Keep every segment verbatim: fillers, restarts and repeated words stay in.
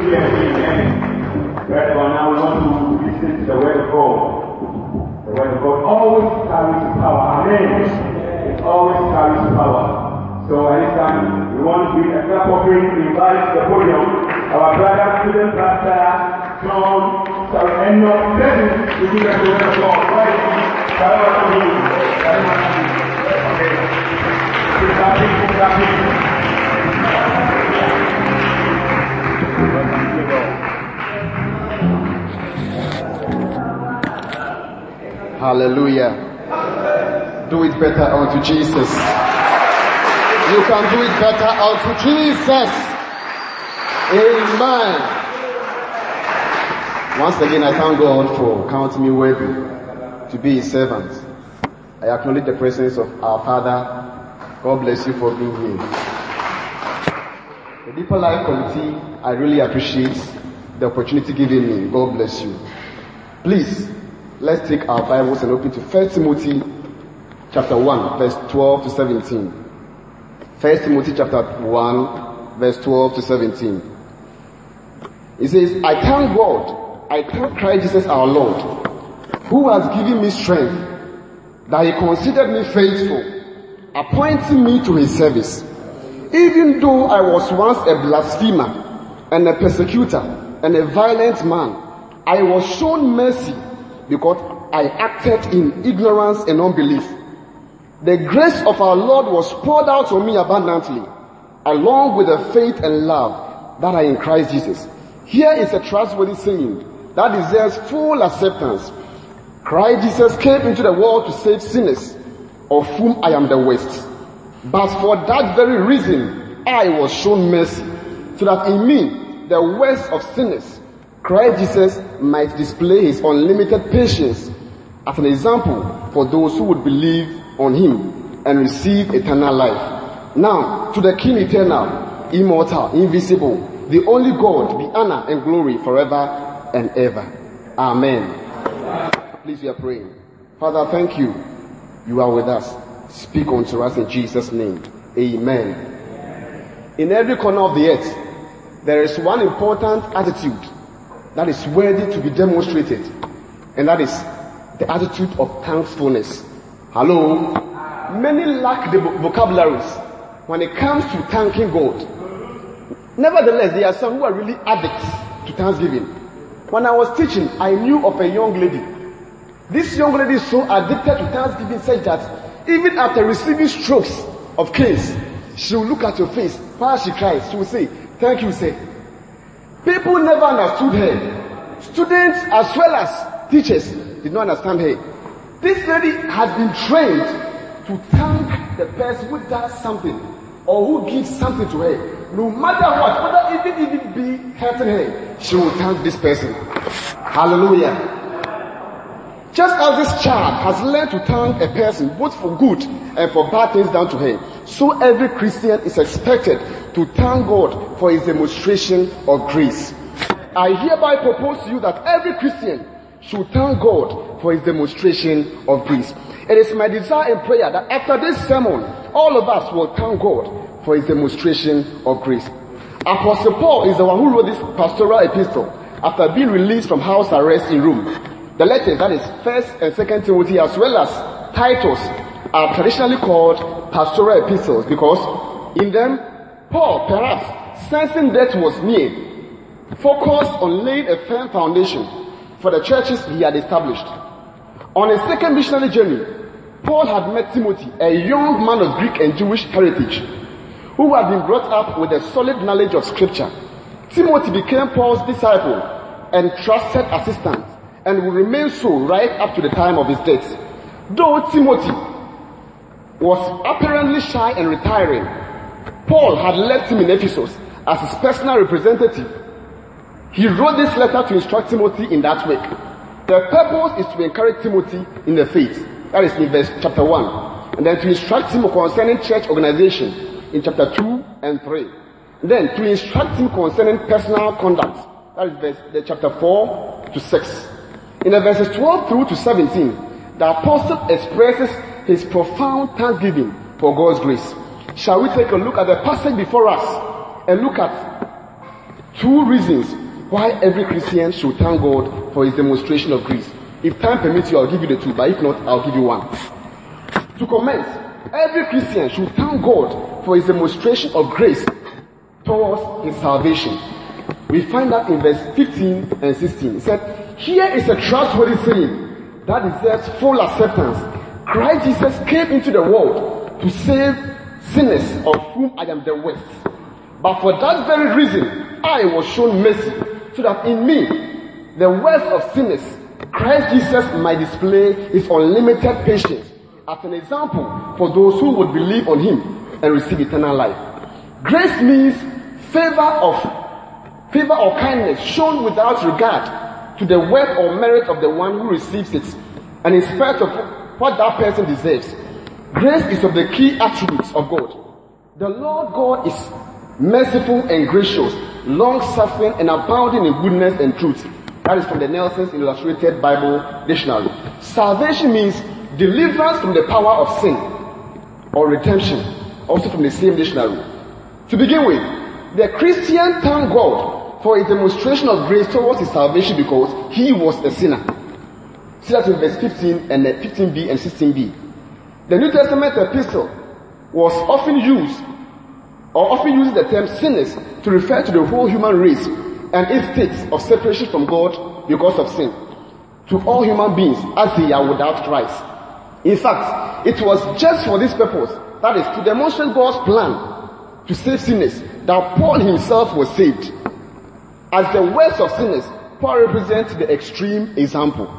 Amen. Right now we want to listen to the word of God. The word of God always carries power. Amen. It always carries power. So anytime we want to be a clap of praise, we invite the podium, our brother, student pastor, John, sorry, and no, then we do the word of God. Right? Okay. Keep clapping, keep clapping. Hallelujah. Do it better unto Jesus. You can do it better unto Jesus. Amen. Once again, I thank God for counting me worthy to be His servant. I acknowledge the presence of our Father. God bless you for being here. The Deeper Life Committee, I really appreciate the opportunity given me. God bless you. Please, let's take our Bibles and open to First Timothy chapter one, verse twelve to seventeen. First Timothy chapter one, verse twelve to seventeen. It says, I thank God, I thank Christ Jesus our Lord, who has given me strength, that He considered me faithful, appointing me to His service. Even though I was once a blasphemer, and a persecutor, and a violent man, I was shown mercy, because I acted in ignorance and unbelief. The grace of our Lord was poured out on me abundantly, along with the faith and love that are in Christ Jesus. Here is a trustworthy saying that deserves full acceptance. Christ Jesus came into the world to save sinners, of whom I am the worst. But for that very reason, I was shown mercy, so that in me, the worst of sinners, Christ Jesus might display His unlimited patience as an example for those who would believe on Him and receive eternal life. Now, to the King eternal, immortal, invisible, the only God, be honor and glory forever and ever. Amen. Please, we are praying. Father, thank you. You are with us. Speak unto us in Jesus' name. Amen. In every corner of the earth, there is one important attitude that is worthy to be demonstrated, and that is the attitude of thankfulness. Hello? Many lack the vocabularies when it comes to thanking God. Nevertheless, there are some who are really addicts to thanksgiving. When I was teaching, I knew of a young lady. This young lady is so addicted to thanksgiving such that even after receiving strokes of canes, she will look at your face. While she cries, she will say, thank you, sir. People never understood her. Students as well as teachers did not understand her. This lady has been trained to thank the person who does something or who gives something to her. No matter what, whether even even be hurting her, she will thank this person. Hallelujah. Just as this child has learned to thank a person both for good and for bad things done to her, so every Christian is expected to thank God for His demonstration of grace. I hereby propose to you that every Christian should thank God for His demonstration of grace. It is my desire and prayer that after this sermon, all of us will thank God for His demonstration of grace. Apostle Paul is the one who wrote this pastoral epistle after being released from house arrest in Rome. The letters, that is First and Second Timothy as well as Titus, are traditionally called pastoral epistles because in them, Paul, perhaps sensing death was near, focused on laying a firm foundation for the churches he had established. On a second missionary journey, Paul had met Timothy, a young man of Greek and Jewish heritage, who had been brought up with a solid knowledge of Scripture. Timothy became Paul's disciple and trusted assistant, and will remain so right up to the time of his death. Though Timothy was apparently shy and retiring, Paul had left him in Ephesus as his personal representative. He wrote this letter to instruct Timothy in that work. The purpose is to encourage Timothy in the faith. That is in verse chapter one. And then to instruct him concerning church organization in chapter two and three. Then to instruct him concerning personal conduct. That is verse the chapter four to six. In the verses twelve through to seventeen, the apostle expresses his profound thanksgiving for God's grace. Shall we take a look at the passage before us and look at Two reasons why every Christian should thank God for his demonstration of grace. If time permits you, I'll give you the two, but if not, I'll give you one. To commence, every Christian should thank God for his demonstration of grace towards his salvation. We find that in verse fifteen and sixteen. It said, here is a trustworthy saying that deserves full acceptance. Christ Jesus came into the world to save sinners, of whom I am the worst. But for that very reason, I was shown mercy, so that in me, the worst of sinners, Christ Jesus might display his unlimited patience as an example for those who would believe on him and receive eternal life. Grace means favor of favor or kindness shown without regard to the worth or merit of the one who receives it, and in spite of what that person deserves. Grace is of the key attributes of God. The Lord God is merciful and gracious, long-suffering and abounding in goodness and truth. That is from the Nelson's Illustrated Bible Dictionary. Salvation means deliverance from the power of sin or redemption, also from the same dictionary. To begin with, the Christian thanked God for a demonstration of grace towards his salvation because he was a sinner. See that in verse fifteen and fifteen b and sixteen b. The New Testament epistle was often used, or often uses the term sinners to refer to the whole human race and its state of separation from God because of sin, to all human beings as they are without Christ. In fact, it was just for this purpose, that is, to demonstrate God's plan to save sinners, that Paul himself was saved. As the worst of sinners, Paul represents the extreme example.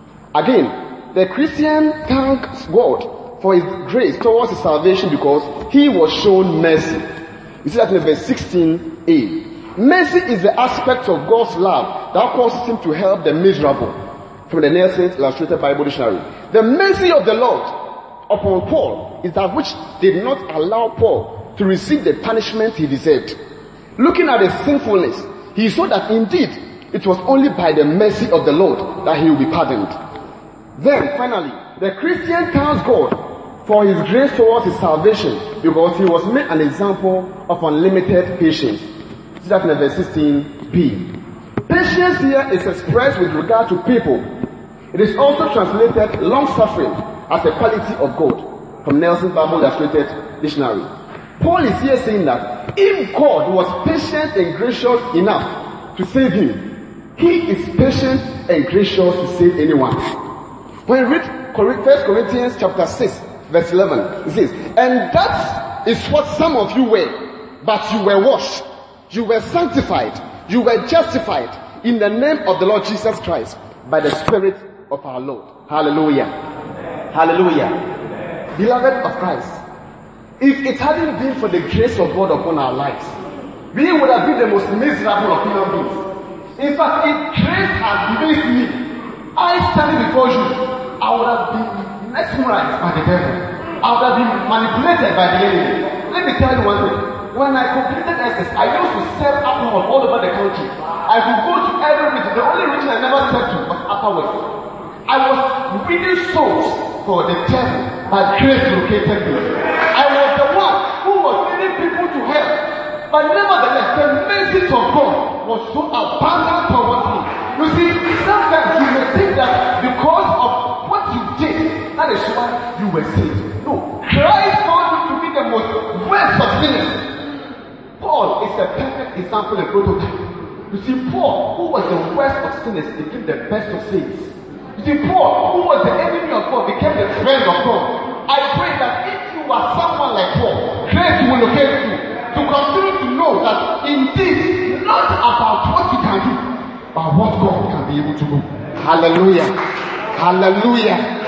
Again, the Christian thanks God for his grace towards his salvation because he was shown mercy. You see that in verse sixteen a. Mercy is the aspect of God's love that causes him to help the miserable. From the Nelson's Illustrated Bible Dictionary. The mercy of the Lord upon Paul is that which did not allow Paul to receive the punishment he deserved. Looking at his sinfulness, he saw that indeed it was only by the mercy of the Lord that he will be pardoned. Then finally, the Christian thanks God for his grace towards his salvation because he was made an example of unlimited patience. See that in verse sixteen b. Patience here is expressed with regard to people. It is also translated long-suffering as a quality of God from Nelson's Bible Illustrated Dictionary. Paul is here saying that if God was patient and gracious enough to save him, he is patient and gracious to save anyone. When we read First Corinthians chapter six, verse eleven, it says, and that is what some of you were, but you were washed, you were sanctified, you were justified in the name of the Lord Jesus Christ by the Spirit of our Lord. Hallelujah. Hallelujah. Beloved of Christ, if it hadn't been for the grace of God upon our lives, we would have been the most miserable of human beings. In fact, if grace had made me, I standing before you, I would have been mesmerized by the devil. I would have been manipulated by the enemy. Let me tell you one thing. When I completed S S, I used to sell alcohol all over the country. I would go to every region. The only region I never sent to was Upper West. I was winning souls for the devil, but grace located me. I was the one who was leading people to hell. But nevertheless, the mercy of God was so abundant towards me. You see, sometimes you may think that because of what you did, that is why you were saved. No, Christ found you to be the most worst of sinners. Paul is a perfect example and prototype. You see, Paul, who was the worst of sinners, became the best of saints. You see, Paul, who was the enemy of God, became the friend of God. I pray that if you are someone like Paul, grace will locate you to continue to know that indeed, not about what you can do, but what God can be able to do. Hallelujah. Hallelujah.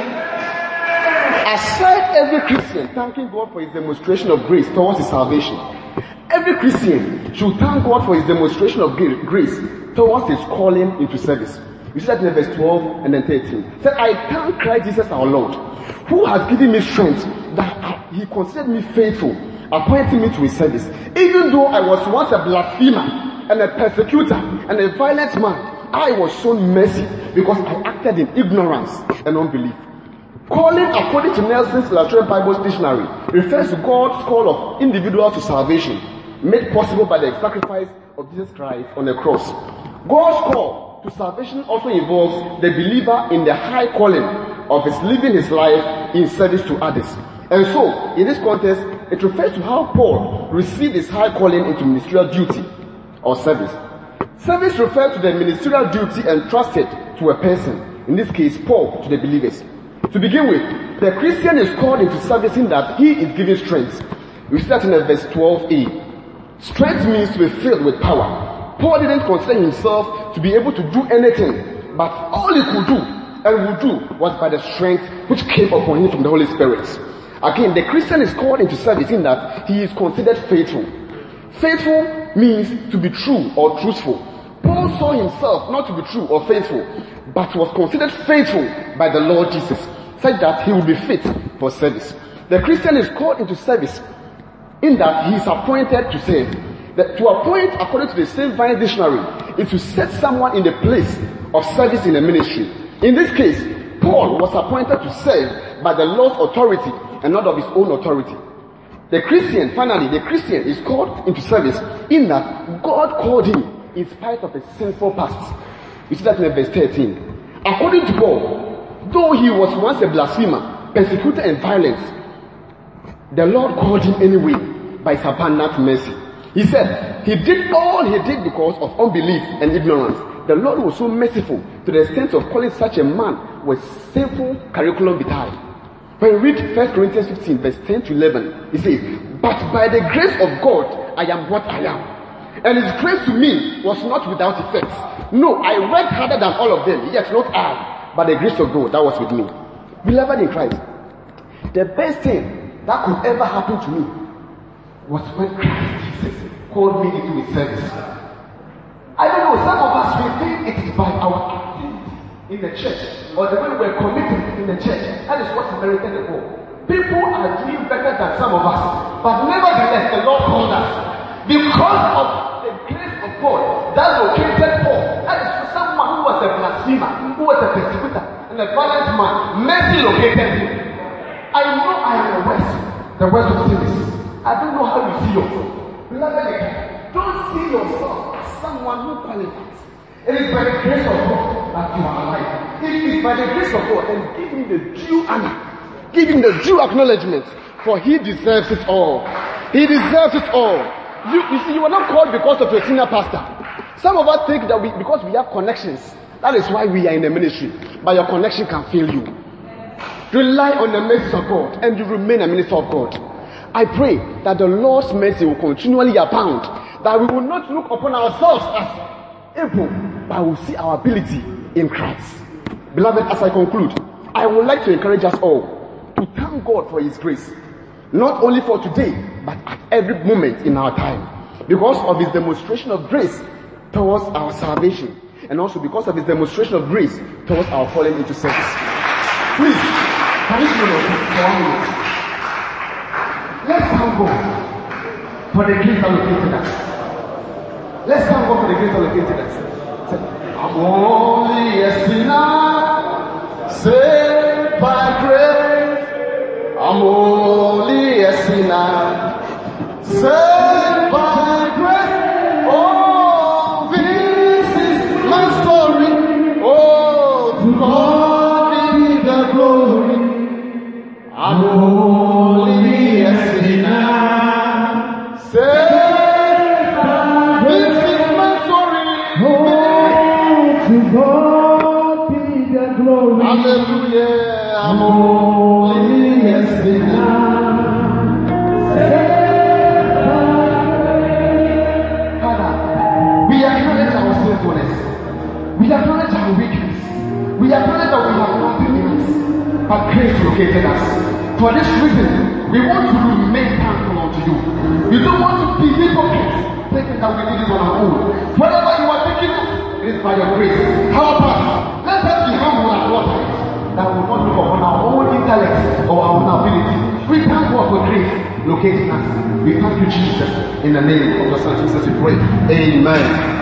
Aside every Christian thanking God for his demonstration of grace towards his salvation, every Christian should thank God for his demonstration of grace towards his calling into service. You see that in verse twelve and then thirteen. It said, I thank Christ Jesus our Lord, who has given me strength, that he considered me faithful, appointing me to his service. Even though I was once a blasphemer and a persecutor and a violent man, I was shown mercy because I acted in ignorance and unbelief. Calling, according to Nelson's Illustrated Bible Dictionary, refers to God's call of individuals to salvation, made possible by the sacrifice of Jesus Christ on the cross. God's call to salvation also involves the believer in the high calling of his living his life in service to others. And so, in this context, it refers to how Paul received his high calling into ministerial duty or service. Service refers to the ministerial duty entrusted to a person, in this case, Paul, to the believers. To begin with, the Christian is called into service in that he is given strength. We see that in verse twelve a. Strength means to be filled with power. Paul didn't consider himself to be able to do anything, but all he could do and would do was by the strength which came upon him from the Holy Spirit. Again, the Christian is called into service in that he is considered faithful. Faithful means to be true or truthful. Paul saw himself not to be true or faithful, but was considered faithful by the Lord Jesus, such that he would be fit for service. The Christian is called into service in that he is appointed to serve. The, to appoint, according to the same Vine dictionary, is to set someone in the place of service in a ministry. In this case, Paul was appointed to serve by the Lord's authority and not of his own authority. The Christian, finally, the Christian is called into service in that God called him in spite of a sinful past. You see that in verse thirteen. According to Paul, though he was once a blasphemer, persecutor and violent, the Lord called him anyway by his abundant mercy. He said he did all he did because of unbelief and ignorance. The Lord was so merciful to the extent of calling such a man with sinful curriculum vitae. When we read First Corinthians fifteen, verse ten to eleven, he says, "But by the grace of God, I am what I am. And his grace to me was not without effect. No, I worked harder than all of them, yet not I, but the grace of God that was with me." Beloved in Christ, the best thing that could ever happen to me was when Christ Jesus called me into his service. I don't know, some of us will think it is by our activity in the church, or the way we're committed in the church. That is what merited the call. People are doing better than some of us, but nevertheless the Lord called us. Because of the grace of God that located Paul, that is for someone who was a blasphemer, who was a persecutor, and a violent man, mercy located him. I know I am the worst, the worst of sinners. I don't know how you see yourself. Beloved, don't see yourself as someone who qualifies. It is by the grace of God that you are alive. It is by the grace of God, and give him the due honor, give him the due acknowledgement, for he deserves it all. He deserves it all. You, you see, you are not called because of your senior pastor. Some of us think that we, because we have connections, that is why we are in the ministry. But your connection can fail you. Rely on the mercy of God, and you remain a minister of God. I pray that the Lord's mercy will continually abound, that we will not look upon ourselves as evil, but will see our ability in Christ. Beloved, as I conclude, I would like to encourage us all to thank God for his grace, not only for today, but at every moment in our time, because of his demonstration of grace towards our salvation, and also because of his demonstration of grace towards our calling into service. Please, can you see for one minute? Let's thank God for the grace that located us. Let's thank God for the grace that located us. I'm only a sinner, saved by grace. I'm only a sinner, saved by grace. Oh, this is my story. Oh, to God be the glory. I'm only a sinner, saved by grace. This is my story. Oh, to God be the glory. Hallelujah. I'm only a sinner. Father, we acknowledge our sinfulness. We acknowledge our weakness. We acknowledge that we have nothing in us, but grace located us. For this reason, we want to remain thankful unto you. You don't want to be hypocrites, thinking that we did it on our own. Whatever you are thinking of, it is by your grace. Help us. Let us be humble and water, that we will not look upon our own intellect or our own ability. We thank God for grace locating us. We thank you, Jesus. In the name of the Son Jesus we pray. Amen.